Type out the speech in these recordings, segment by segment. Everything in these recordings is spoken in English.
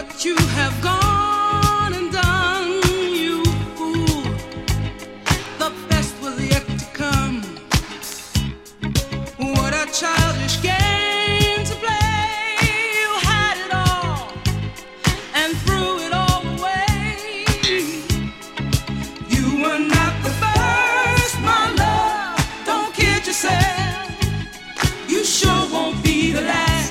what you have gone and done, you fool. The best was yet to come. What a childish game to play. You had it all and threw it all away. You were not the first, my love. Don't kid yourself. You sure won't be the last.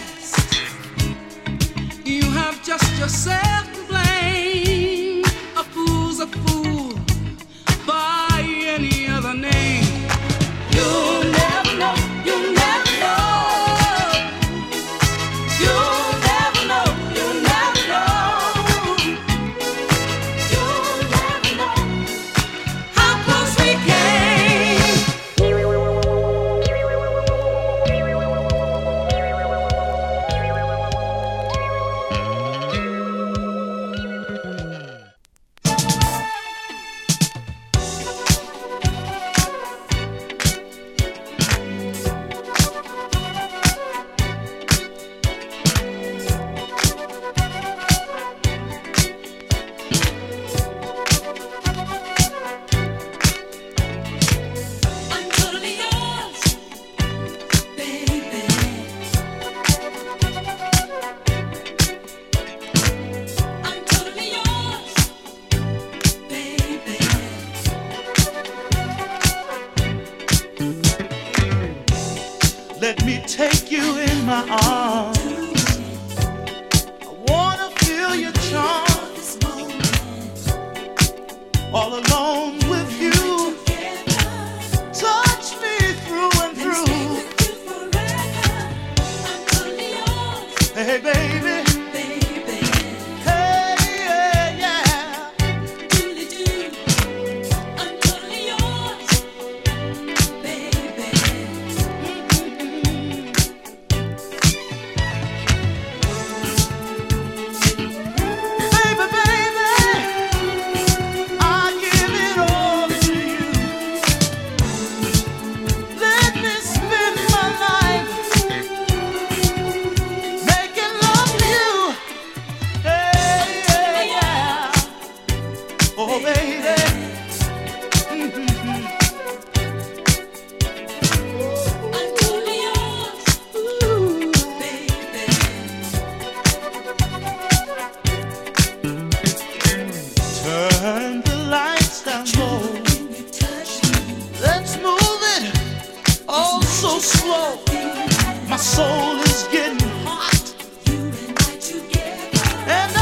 You have just yourself to blame. A fool's a fool by any other name. You'll never know, you'll never know. You'll never know, you'll never know. You'll never know how close we came. I'm totally yours, baby. I'm totally yours, baby. Let me take you in my arms. I wanna feel your charms. All alone with you. Touch me through and through. Hey, baby. Hey, yeah, yeah. Baby, baby, I give it all to you. Let me spend my life making love to you. Hey, yeah, yeah. Oh, baby. Turn the lights down low. Let's move it all so slow. My soul is getting hot, and